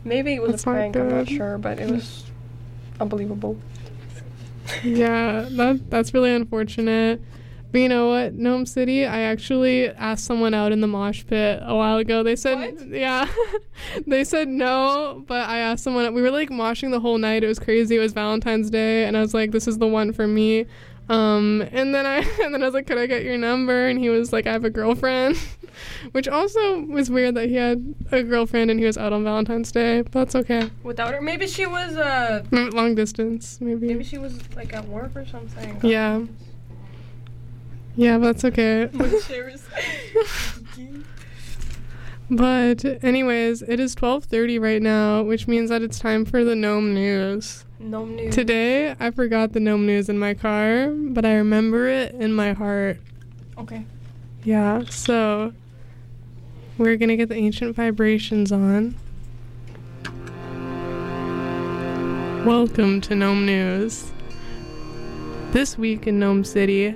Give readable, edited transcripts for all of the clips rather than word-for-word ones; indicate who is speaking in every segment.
Speaker 1: Maybe it was
Speaker 2: That's
Speaker 1: a
Speaker 2: not
Speaker 1: prank, I'm not
Speaker 2: good.
Speaker 1: sure, but it was unbelievable.
Speaker 2: Yeah, that's really unfortunate. But you know what, Gnome City, I actually asked someone out in the mosh pit a while ago. They said,
Speaker 1: What?
Speaker 2: yeah, they said no, but I asked someone. We were like moshing the whole night. It was crazy. It was Valentine's Day, and I was like, this is the one for me. And then I was like, could I get your number? And he was like, I have a girlfriend, which also was weird that he had a girlfriend and he was out on Valentine's Day. But that's okay.
Speaker 1: Without her, maybe she was
Speaker 2: Long distance, maybe.
Speaker 1: maybe she was like at work or something.
Speaker 2: Yeah. Yeah, but that's okay. But anyways, it is 12:30 right now, which means that it's time for the Gnome News.
Speaker 1: Gnome news.
Speaker 2: Today, I forgot the Gnome News in my car, but I remember it in my heart.
Speaker 1: Okay.
Speaker 2: Yeah, so we're gonna get the ancient vibrations on. Welcome to Gnome News. This week in Gnome City,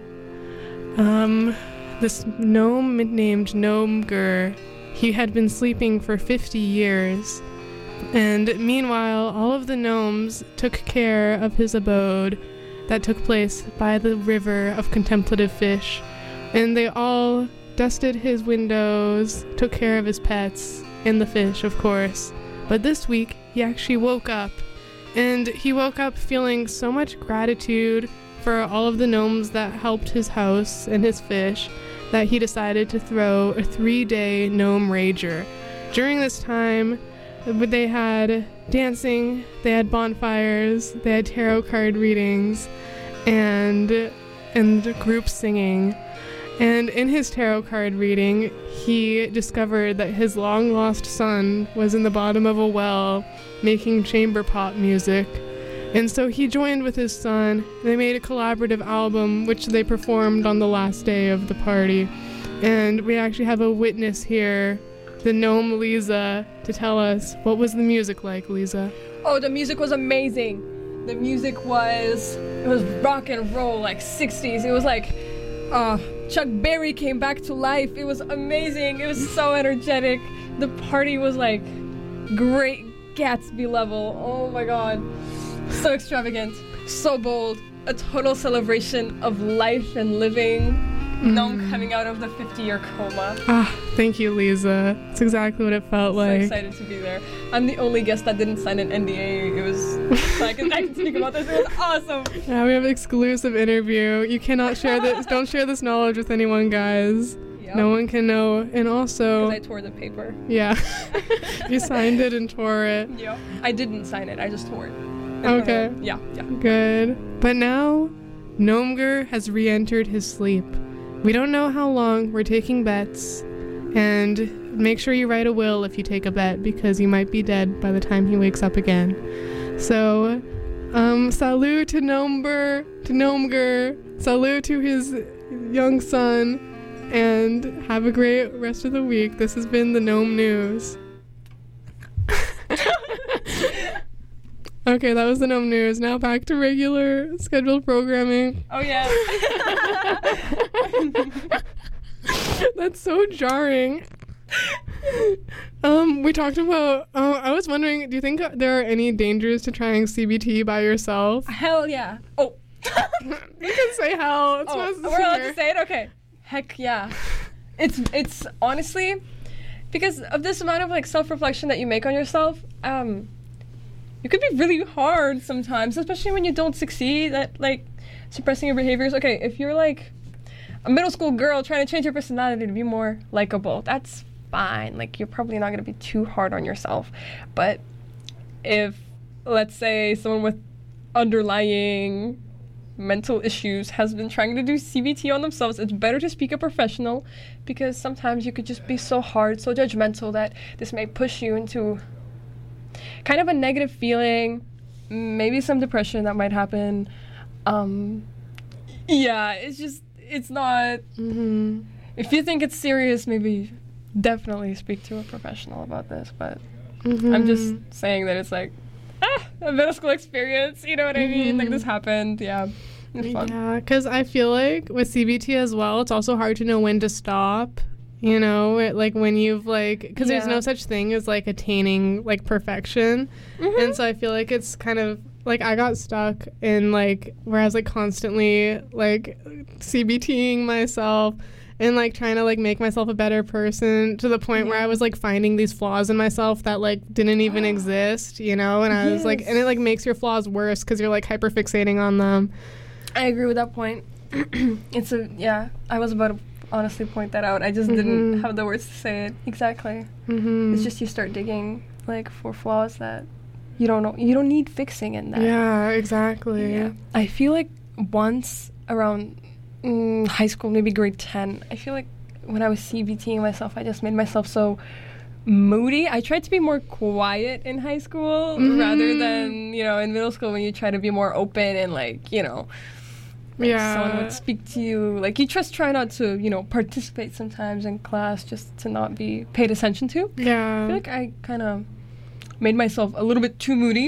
Speaker 2: this gnome named Gnomegur, he had been sleeping for 50 years. And meanwhile, all of the gnomes took care of his abode that took place by the river of contemplative fish. And they all dusted his windows, took care of his pets, and the fish, of course. But this week, he actually woke up. And he woke up feeling so much gratitude for all of the gnomes that helped his house and his fish that he decided to throw a 3-day gnome rager. During this time, they had dancing, they had bonfires, they had tarot card readings, and group singing. And in his tarot card reading, he discovered that his long-lost son was in the bottom of a well making chamber pot music. And so he joined with his son. They made a collaborative album, which they performed on the last day of the party. And we actually have a witness here, the gnome Lisa, to tell us what was the music like, Lisa.
Speaker 1: Oh, the music was amazing. The music was rock and roll, like 60s. It was like Chuck Berry came back to life. It was amazing. It was so energetic. The party was like great Gatsby level. Oh my god. So extravagant, so bold, a total celebration of life and living. Gnome coming out of the 50-year coma.
Speaker 2: Thank you, Lisa. That's exactly what it felt like.
Speaker 1: So excited to be there. I'm the only guest that didn't sign an NDA. It was, so I can speak about this. It was awesome.
Speaker 2: Yeah, we have an exclusive interview. You cannot share this. Don't share this knowledge with anyone, guys.
Speaker 1: Yep.
Speaker 2: No one can know. And also,
Speaker 1: Because I tore the paper.
Speaker 2: yeah, you signed it and tore it.
Speaker 1: Yeah. I didn't sign it. I just tore it.
Speaker 2: Okay.
Speaker 1: Yeah.
Speaker 2: Good. But now, Gnomegur has re-entered his sleep. We don't know how long. We're taking bets. And make sure you write a will if you take a bet, because you might be dead by the time he wakes up again. So, salut to Gnomegur. Salut to his young son. And have a great rest of the week. This has been the Gnome News. Okay, that was the Gnome News. Now back to regular scheduled programming.
Speaker 1: Oh, yeah.
Speaker 2: That's so jarring. We talked about, I was wondering, do you think there are any dangers to trying CBT by yourself?
Speaker 1: Hell yeah. Oh.
Speaker 2: You can say hell. It's not
Speaker 1: We're allowed
Speaker 2: severe.
Speaker 1: to say it? Okay. Heck yeah. It's honestly, because of this amount of like self-reflection that you make on yourself, it could be really hard sometimes, especially when you don't succeed at like suppressing your behaviors. Okay, if you're like a middle school girl trying to change your personality to be more likable, that's fine. Like, you're probably not going to be too hard on yourself. But if, let's say, someone with underlying mental issues has been trying to do CBT on themselves, it's better to speak a professional, because sometimes you could just be so hard, so judgmental, that this may push you into kind of a negative feeling, maybe some depression that might happen. Yeah, it's not, if you think it's serious, maybe definitely speak to a professional about this, but I'm just saying that it's like, a middle school experience, you know what I mean? Like, this happened, yeah. It's fun.
Speaker 2: Yeah, because I feel like with CBT as well, it's also hard to know when to stop You know, like when you've like, because there's
Speaker 1: Yeah.
Speaker 2: no such thing as like attaining like perfection. And so I feel like it's kind of like I got stuck in like where I was like constantly like CBTing myself and like trying to like make myself a better person to the point where I was like finding these flaws in myself that like didn't even exist, you know? And I was like, and it like makes your flaws worse because you're like hyperfixating on them.
Speaker 1: I agree with that point. I was about to honestly point that out. I just didn't have the words to say it. Exactly. It's just you start digging like for flaws that you don't know. You don't need fixing in that.
Speaker 2: Yeah, exactly.
Speaker 1: Yeah. I feel like once around high school, maybe grade 10, I feel like when I was CBTing myself, I just made myself so moody. I tried to be more quiet in high school rather than, you know, in middle school when you try to be more open and like, you know, like someone would speak to you. Like you just try not to, you know, participate sometimes in class just to not be paid attention to.
Speaker 2: Yeah.
Speaker 1: I feel like I kind of made myself a little bit too moody,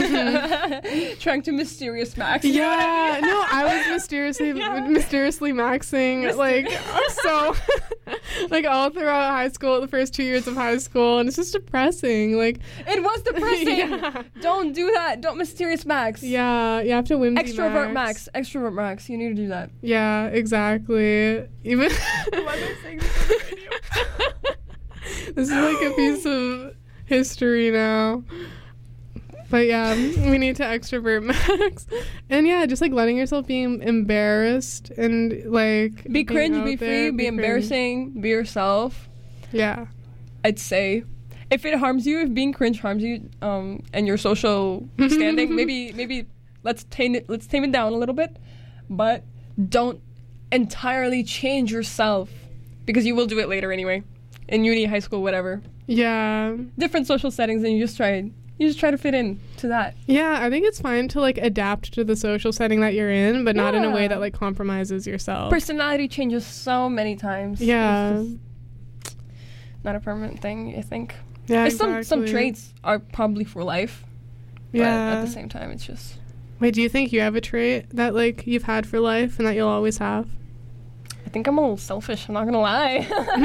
Speaker 1: trying to mysterious max. You know what I mean?
Speaker 2: No, I was mysteriously maxing, like, so, like, all throughout high school, the first 2 years of high school, and it's just depressing, like.
Speaker 1: It was depressing.
Speaker 2: Yeah.
Speaker 1: Don't do that. Don't mysterious max.
Speaker 2: Yeah, you have to whimsy
Speaker 1: Extrovert max. Extrovert max. You need to do that.
Speaker 2: Yeah, exactly. Even.
Speaker 1: Why am I saying this on the radio?
Speaker 2: This is like a piece of history now. But yeah, we need to extrovert max. And yeah, just like letting yourself be embarrassed and like
Speaker 1: Be cringe,
Speaker 2: out
Speaker 1: be
Speaker 2: there,
Speaker 1: free, be embarrassing, be yourself.
Speaker 2: Yeah.
Speaker 1: I'd say if it harms you, if being cringe harms you, and your social standing, maybe let's tame it down a little bit, but don't entirely change yourself because you will do it later anyway, in uni, high school, whatever.
Speaker 2: Yeah.
Speaker 1: Different social settings, and you just try to fit in to that.
Speaker 2: Yeah, I think it's fine to like adapt to the social setting that you're in, but not in a way that like compromises yourself.
Speaker 1: Personality changes so many times.
Speaker 2: Yeah.
Speaker 1: It's just not a permanent thing, I think.
Speaker 2: Yeah,
Speaker 1: Some traits are probably for life.
Speaker 2: Yeah.
Speaker 1: But at the same time, it's just.
Speaker 2: Wait, do you think you have a trait that like you've had for life and that you'll always have?
Speaker 1: I think I'm a little selfish. I'm not gonna lie.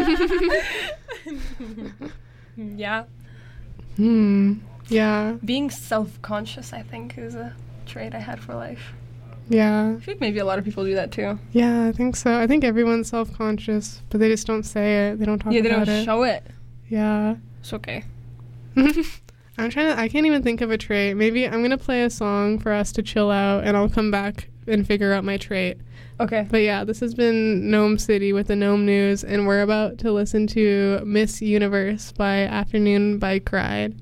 Speaker 1: Yeah.
Speaker 2: Yeah.
Speaker 1: Being self-conscious, I think, is a trait I had for life.
Speaker 2: Yeah.
Speaker 1: I think maybe a lot of people do that too.
Speaker 2: Yeah, I think so. I think everyone's self-conscious, but they just don't say it. They don't talk about it.
Speaker 1: Yeah, they don't show it.
Speaker 2: Yeah.
Speaker 1: It's okay.
Speaker 2: I can't even think of a trait. Maybe I'm going to play a song for us to chill out, and I'll come back and figure out my trait.
Speaker 1: Okay.
Speaker 2: But yeah, this has been Gnome City with the Gnome News, and we're about to listen to Miss Universe by Afternoon Bike Ride.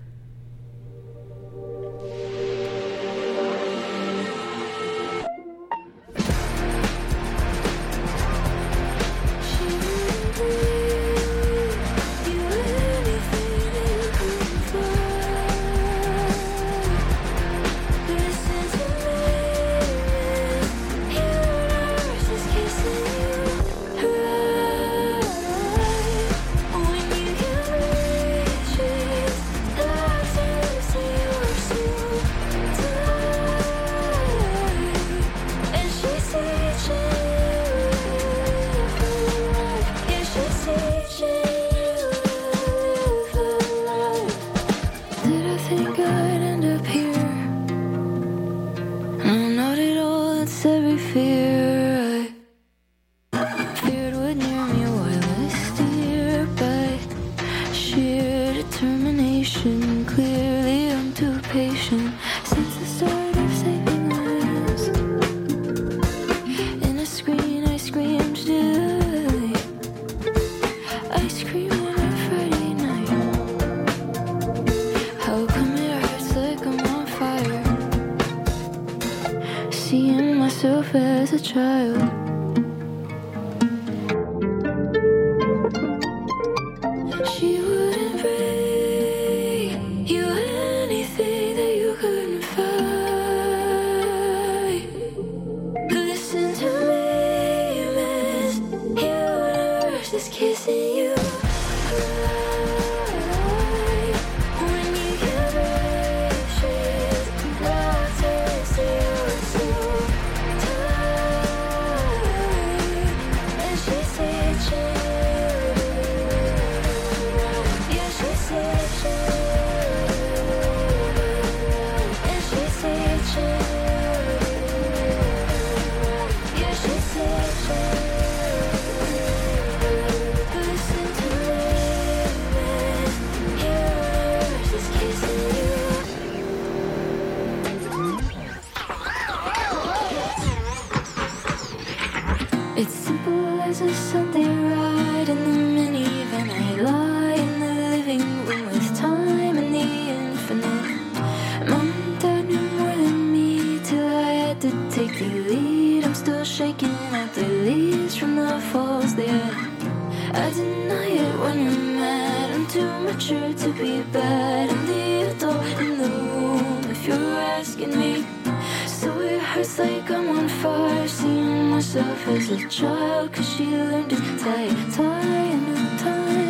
Speaker 3: As a child, she wouldn't bring you anything that you couldn't find. Listen to me, Miss Universe is kissing you. When you get anxious, not to see your soul. a Sunday ride in the minivan. I lie in the living room with time and the infinite. Mom and Dad knew more than me till I had to take the lead. I'm still shaking out the leaves from the falls there. I deny it when you're mad. I'm too mature to be bad. I'm the adult in the room, if you're asking me. So it hurts like I'm on fire, seeing myself as a child. Cause she learned to tie a tie and a tie.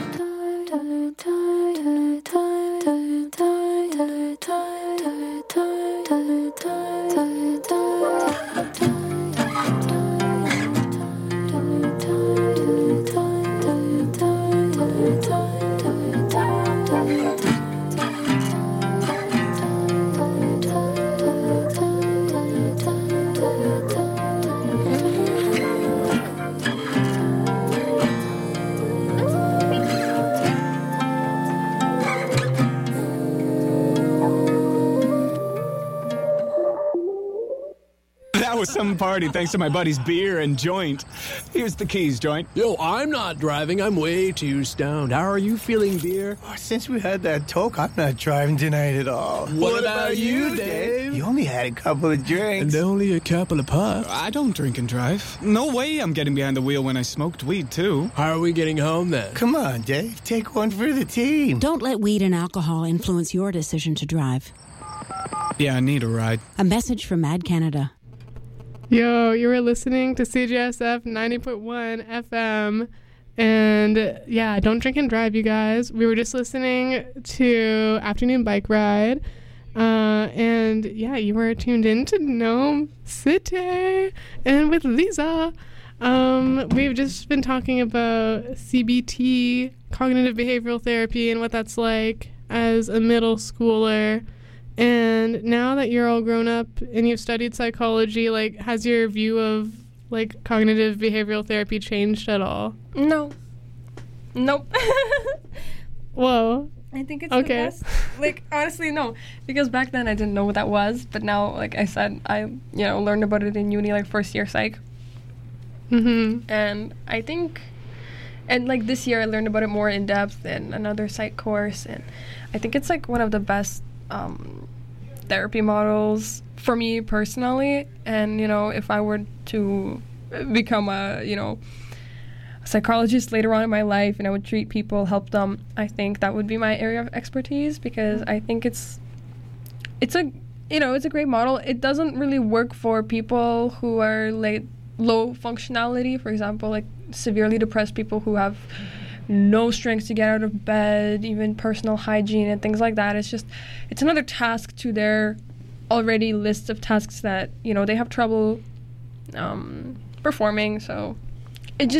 Speaker 4: That was some party thanks to my buddy's beer and joint. Here's the keys, joint.
Speaker 5: Yo, I'm not driving. I'm way too stoned. How are you feeling, dear?
Speaker 6: Oh, since we had that talk, I'm not driving tonight at all.
Speaker 5: What about you, Dave?
Speaker 6: You only had a couple of drinks.
Speaker 5: And only a couple of puffs.
Speaker 4: I don't drink and drive. No way I'm getting behind the wheel when I smoked weed, too.
Speaker 5: How are we getting home, then?
Speaker 6: Come on, Dave. Take one for the team.
Speaker 7: Don't let weed and alcohol influence your decision to drive.
Speaker 4: Yeah, I need a ride.
Speaker 7: A message from Mad Canada.
Speaker 2: Yo, you were listening to CJSF 90.1 FM. And yeah, don't drink and drive, you guys. We were just listening to Afternoon Bike Ride. And yeah, you were tuned in to Gnome City and with Lisa. We've just been talking about CBT, cognitive behavioral therapy, and what that's like as a middle schooler. And now that you're all grown up and you've studied psychology, like, has your view of, like, cognitive behavioral therapy changed at all?
Speaker 1: No. Nope.
Speaker 2: Whoa.
Speaker 1: I think it's the best. Like, honestly, no. Because back then I didn't know what that was. But now, like I said, I, learned about it in uni, like, first year psych.
Speaker 2: Mm-hmm.
Speaker 1: And I think... And, like, this year I learned about it more in depth in another psych course. And I think it's, like, one of the best... therapy models for me personally. And if I were to become a psychologist later on in my life and I would treat people, help them, I think that would be my area of expertise, because I think it's a great model. It doesn't really work for people who are like low functionality, for example, like severely depressed people who have no strength to get out of bed, even personal hygiene and things like that. It's another task to their already list of tasks that, they have trouble performing. So it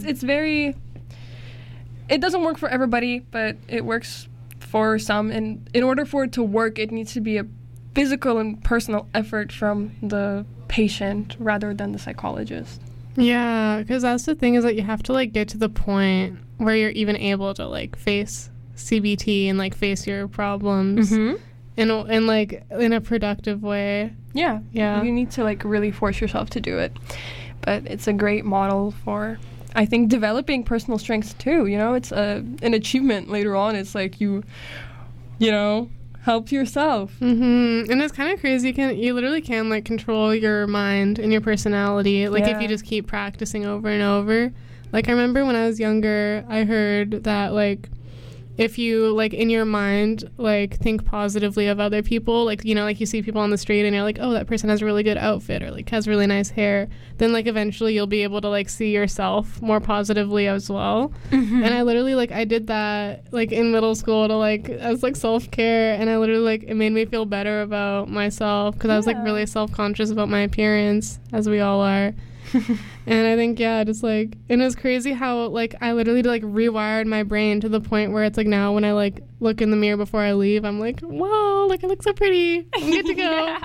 Speaker 1: doesn't work for everybody, but it works for some. And in order for it to work, it needs to be a physical and personal effort from the patient rather than the psychologist.
Speaker 2: Yeah, because that's the thing, is that you have to, like, get to the point where you're even able to, like, face CBT and, like, face your problems in like, in a productive way.
Speaker 1: Yeah.
Speaker 2: Yeah.
Speaker 1: You need to, like, really force yourself to do it. But it's a great model for, I think, developing personal strengths, too. It's an achievement later on. It's like you help yourself.
Speaker 2: Mm-hmm. And it's kind of crazy. You literally can, like, control your mind and your personality, like, if you just keep practicing over and over. Like, I remember when I was younger, I heard that, like, if you, like, in your mind, like, think positively of other people, like, like, you see people on the street and you're like, oh, that person has a really good outfit or, like, has really nice hair, then, like, eventually you'll be able to, like, see yourself more positively as well. Mm-hmm. And I literally, like, I did that, like, in middle school to, like, as, like, self-care, and I literally, like, it made me feel better about myself, because I was, like, really self-conscious about my appearance, as we all are. And I think, just, like, and it's crazy how, like, I literally, like, rewired my brain to the point where it's, like, now when I, like, look in the mirror before I leave, I'm like, whoa, like, I look so pretty. I'm good to go.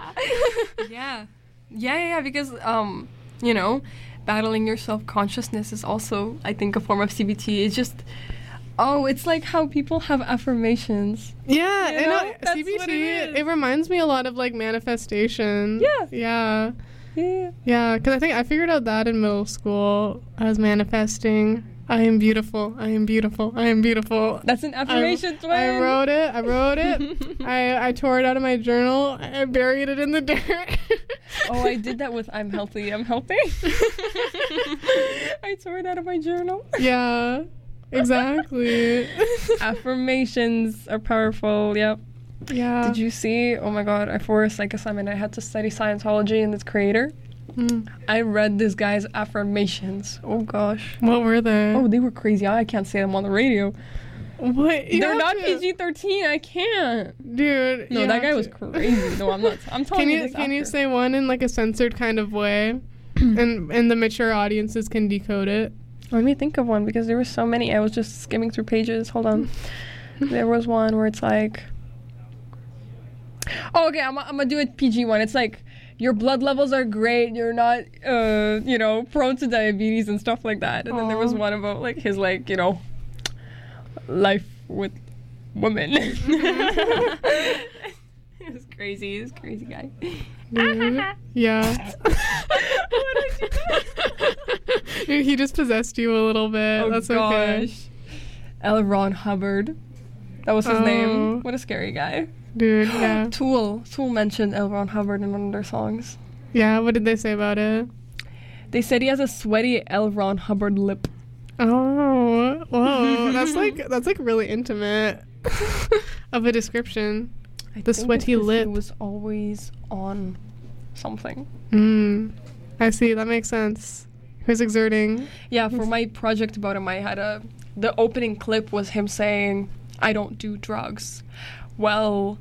Speaker 1: Yeah, because, battling your self-consciousness is also, I think, a form of CBT. It's just, it's like how people have affirmations.
Speaker 2: Yeah,
Speaker 1: That's
Speaker 2: CBT,
Speaker 1: what it is.
Speaker 2: It reminds me a lot of, like, manifestation.
Speaker 1: Yeah.
Speaker 2: Yeah.
Speaker 1: Yeah.
Speaker 2: Yeah, because I think I figured out that in middle school. I was manifesting. I am beautiful. I am beautiful. I am beautiful.
Speaker 1: That's an affirmation, twin.
Speaker 2: I wrote it. I tore it out of my journal. I buried it in the dirt.
Speaker 1: Oh, I did that with I'm healthy. I'm healthy. I tore it out of my journal.
Speaker 2: Yeah, exactly.
Speaker 1: Affirmations are powerful. Yep.
Speaker 2: Yeah.
Speaker 1: Did you see? Oh my God! For a psych assignment, I had to study Scientology and its creator. I read this guy's affirmations. Oh gosh.
Speaker 2: What were they?
Speaker 1: Oh, they were crazy. I can't say them on the radio.
Speaker 2: What?
Speaker 1: They're not PG-13. I can't.
Speaker 2: Dude.
Speaker 1: No, that guy was crazy. No, I'm not. I'm telling you this
Speaker 2: Can you
Speaker 1: after.
Speaker 2: say one in like a censored kind of way, and the mature audiences can decode it?
Speaker 1: Let me think of one because there were so many. I was just skimming through pages. Hold on. There was one where it's like, oh, okay, I'm gonna do a PG one. It's like, your blood levels are great. You're not, prone to diabetes and stuff like that. And then there was one about like his life with women. It was crazy. He was a crazy guy.
Speaker 2: Yeah.
Speaker 1: What did you do?
Speaker 2: He just possessed you a little bit.
Speaker 1: Oh,
Speaker 2: That's
Speaker 1: gosh.
Speaker 2: okay.
Speaker 1: L. Ron Hubbard. That was his name. What a scary guy.
Speaker 2: Dude, yeah.
Speaker 1: Tool mentioned L. Ron Hubbard in one of their songs.
Speaker 2: Yeah, what did they say about it?
Speaker 1: They said he has a sweaty L. Ron Hubbard lip.
Speaker 2: Oh, whoa. That's like really intimate of a description. The sweaty lip.
Speaker 1: He was always on something.
Speaker 2: I see. That makes sense. He was exerting.
Speaker 1: Yeah, for my project about him, I had the opening clip was him saying, "I don't do drugs." Well,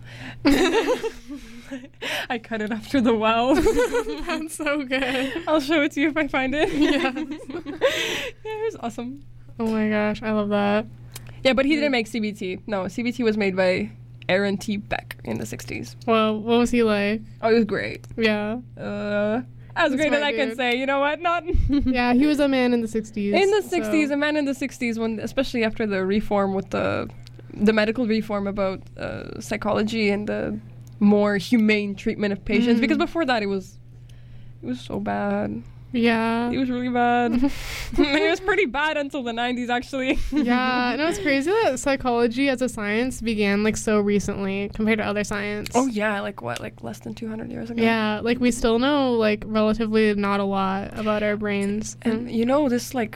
Speaker 1: I cut it after the well.
Speaker 2: That's so good.
Speaker 1: I'll show it to you if I find it.
Speaker 2: Yeah.
Speaker 1: Yeah, it was awesome.
Speaker 2: Oh my gosh, I love that.
Speaker 1: Yeah, but he didn't make CBT. No, CBT was made by Aaron T. Beck in the 60s.
Speaker 2: Well, what was he like?
Speaker 1: Oh, it was great.
Speaker 2: Yeah.
Speaker 1: As great
Speaker 2: my
Speaker 1: as I can
Speaker 2: dude.
Speaker 1: say. You know what? Not
Speaker 2: Yeah, he was a man in the 60s.
Speaker 1: in the 60s. A man in the 60s, when especially after the reform with the medical reform about psychology and the more humane treatment of patients. Because before that, it was so bad.
Speaker 2: Yeah.
Speaker 1: It was really bad. It was pretty bad until the 90s, actually.
Speaker 2: Yeah, no, it's crazy that psychology as a science began like so recently compared to other science.
Speaker 1: Oh yeah, like less than 200 years ago.
Speaker 2: Yeah, like we still know like relatively not a lot about our brains.
Speaker 1: And you know, this like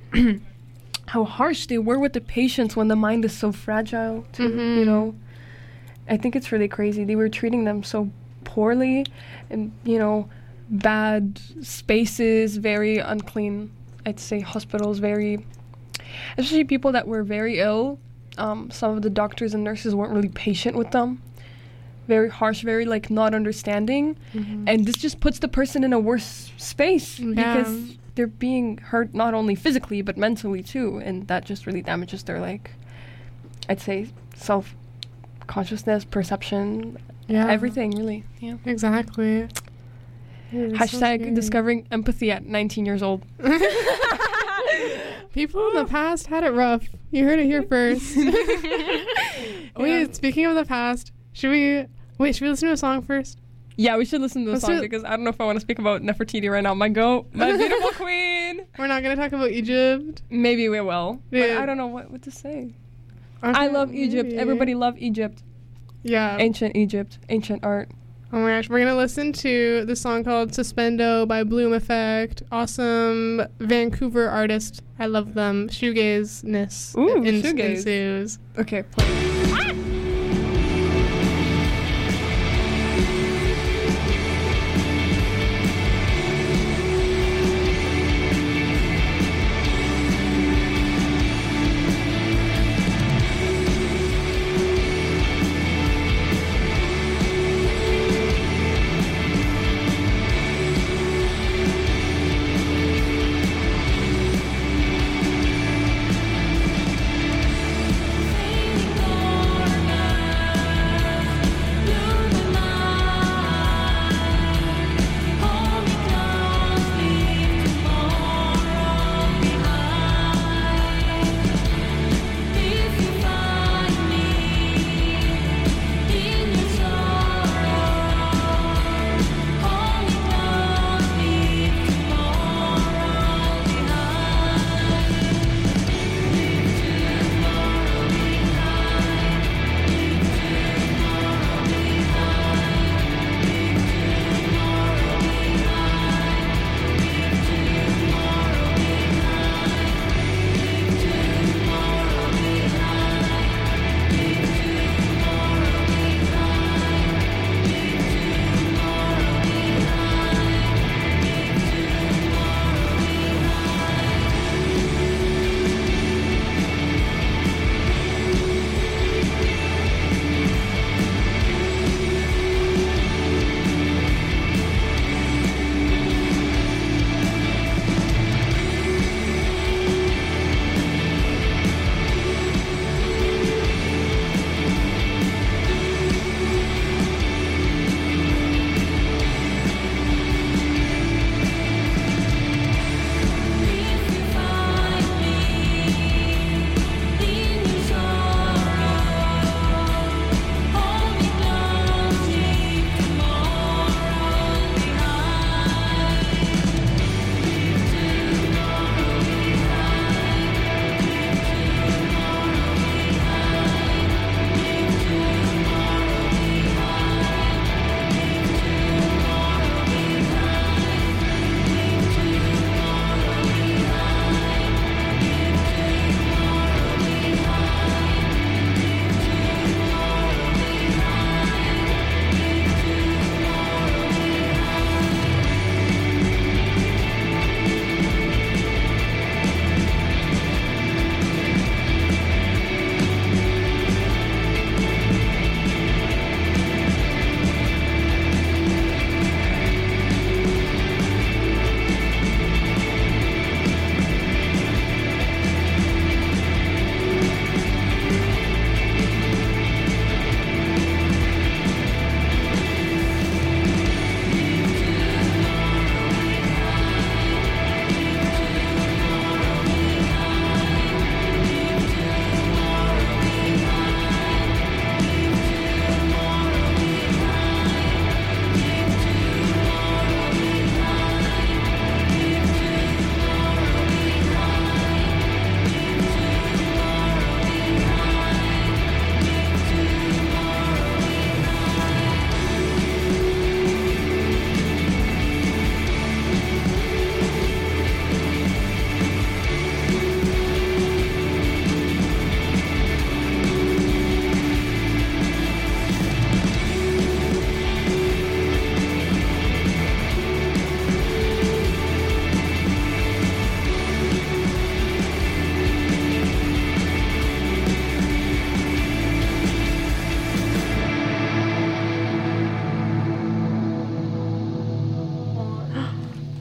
Speaker 1: how harsh they were with the patients when the mind is so fragile too, you know. I think it's really crazy. They were treating them so poorly, and you know, bad spaces, very unclean, I'd say, hospitals, very, especially people that were very ill. Some of the doctors and nurses weren't really patient with them. Very harsh, very like not understanding. And this just puts the person in a worse space because they're being hurt not only physically but mentally too, and that just really damages their, like, I'd say, self-consciousness, perception, everything really. Yeah.
Speaker 2: Exactly.
Speaker 1: Hashtag discovering empathy at 19 years old.
Speaker 2: People in the past had it rough. You heard it here first. Wait, speaking of the past, should we listen to a song first?
Speaker 1: Yeah, we should listen to the
Speaker 2: Let's
Speaker 1: song
Speaker 2: do-
Speaker 1: because I don't know if I want to speak about Nefertiti right now. My beautiful queen.
Speaker 2: We're not gonna talk about Egypt.
Speaker 1: Maybe we will. But
Speaker 2: Yeah.
Speaker 1: I don't know what to say. I love Egypt.
Speaker 2: Maybe.
Speaker 1: Everybody love Egypt.
Speaker 2: Yeah.
Speaker 1: Ancient Egypt. Ancient art.
Speaker 2: Oh my gosh, we're gonna listen to this song called Suspendo by Bloom Effect. Awesome Vancouver artist. I love them. Shoegaze-ness
Speaker 1: Ooh,
Speaker 2: en-
Speaker 1: shoegaze.
Speaker 2: ensues.
Speaker 1: Okay, play.
Speaker 3: Fading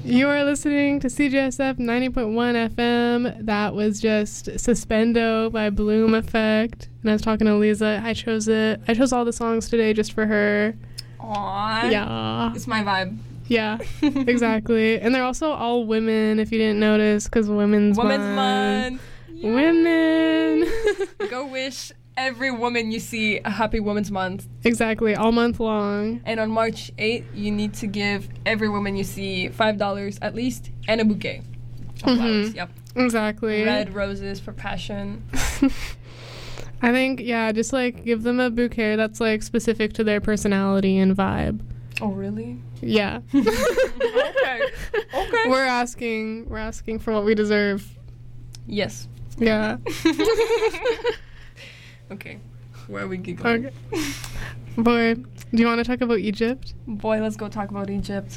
Speaker 2: You are listening to CJSF 90.1 FM. That was just Suspendo by Bloom Effect. And I was talking to Lisa. I chose it. I chose all the songs today just for her.
Speaker 1: Aww.
Speaker 2: Yeah.
Speaker 1: It's my vibe.
Speaker 2: Yeah, exactly. And they're also all women, if you didn't notice, because Women's
Speaker 1: Month.
Speaker 2: Yeah. Women.
Speaker 1: Go wish every woman you see a happy Women's Month.
Speaker 2: Exactly, all month long.
Speaker 1: And on March 8th, you need to give every woman you see $5 at least and a bouquet of flowers. Yep.
Speaker 2: Exactly.
Speaker 1: Red roses for passion.
Speaker 2: I think, yeah, just like give them a bouquet that's like specific to their personality and vibe.
Speaker 1: Oh, really?
Speaker 2: Yeah.
Speaker 1: Okay.
Speaker 2: We're asking for what we deserve.
Speaker 1: Yes.
Speaker 2: Yeah.
Speaker 1: Okay. Where are we going?
Speaker 2: Okay. Boy, do you want to talk about Egypt?
Speaker 1: Boy, let's go talk about Egypt.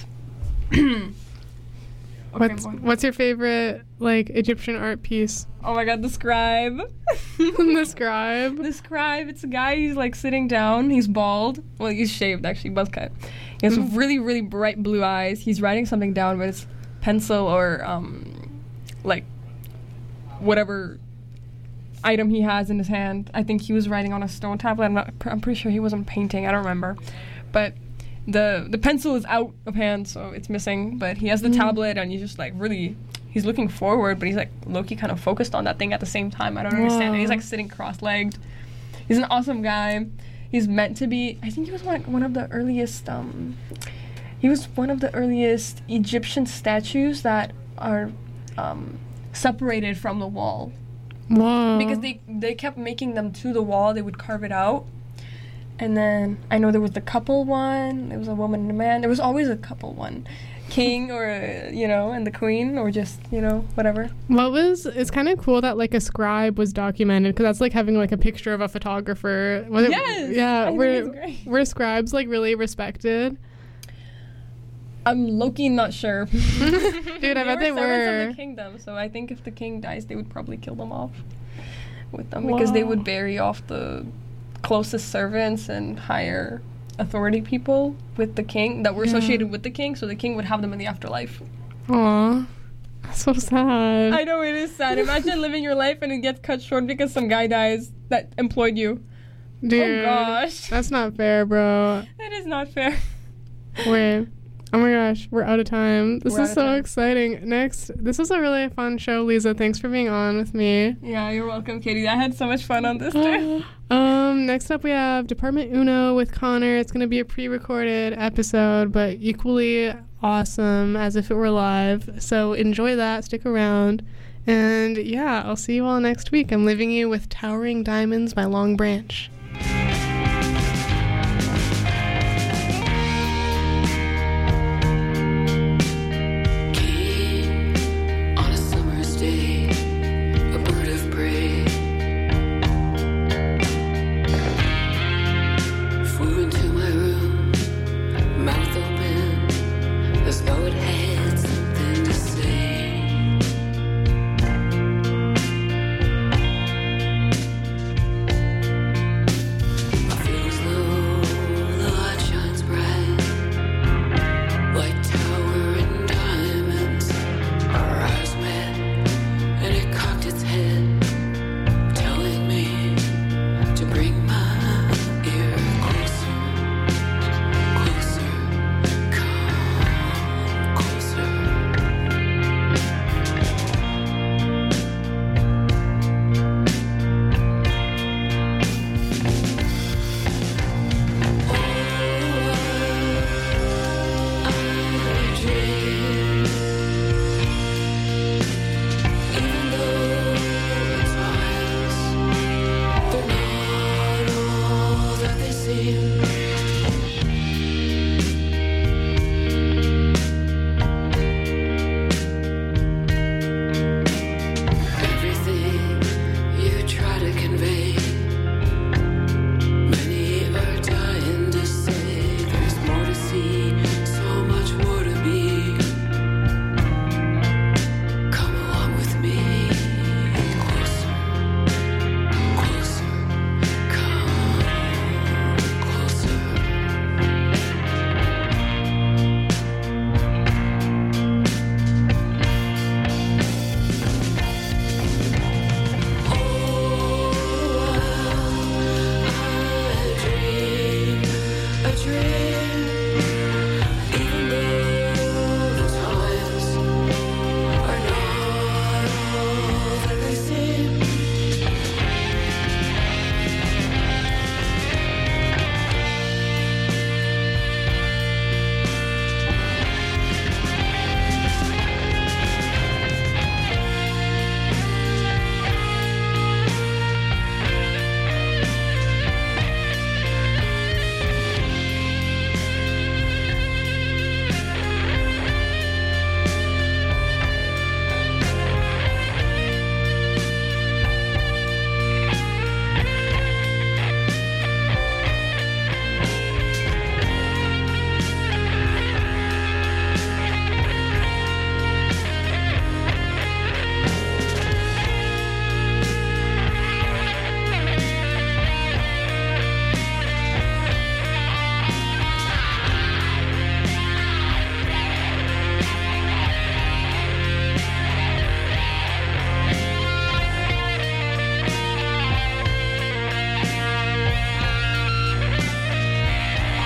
Speaker 2: What's your favorite like Egyptian art piece?
Speaker 1: Oh my god, the scribe.
Speaker 2: The scribe.
Speaker 1: The scribe, it's a guy, he's like sitting down, he's bald. Well, he's shaved actually, buzz cut. He has really, really bright blue eyes. He's writing something down, but it's pencil or like whatever item he has in his hand. I think he was writing on a stone tablet. I'm pretty sure he wasn't painting, I don't remember. But the pencil is out of hand, so it's missing, but he has the tablet and he's just like really, he's looking forward, but he's like low-key kind of focused on that thing at the same time. I don't understand it. He's like sitting cross-legged. He's an awesome guy. He's meant to be, I think he was one of the earliest Egyptian statues that are separated from the wall.
Speaker 2: Whoa.
Speaker 1: Because they kept making them to the wall, they would carve it out. And then I know there was the couple one, there was a woman and a man, there was always a couple one. King or, and the queen or just, whatever.
Speaker 2: It's kind of cool that like a scribe was documented because that's like having like a picture of a photographer.
Speaker 1: Yes!
Speaker 2: Yeah,
Speaker 1: great.
Speaker 2: Were scribes like really respected?
Speaker 1: I'm low-key not sure.
Speaker 2: Dude, I bet they were.
Speaker 1: Servants of the kingdom, so I think if the king dies, they would probably kill them off with them because they would bury off the closest servants and higher authority people with the king that were associated with the king, so the king would have them in the afterlife.
Speaker 2: Aw, that's so sad.
Speaker 1: I know, it is sad. Imagine living your life and it gets cut short because some guy dies that employed you.
Speaker 2: Dude,
Speaker 1: oh gosh,
Speaker 2: that's not fair, bro.
Speaker 1: That is not fair.
Speaker 2: Wait. Oh my gosh, we're out of time. This is so exciting. Next, this was a really fun show, Lisa. Thanks for being on with me.
Speaker 1: Yeah, you're welcome, Katie. I had so much fun on this day.
Speaker 2: Next up we have Department Uno with Connor. It's going to be a pre-recorded episode, but equally awesome as if it were live. So enjoy that. Stick around. And yeah, I'll see you all next week. I'm leaving you with Towering Diamonds by Long Branch.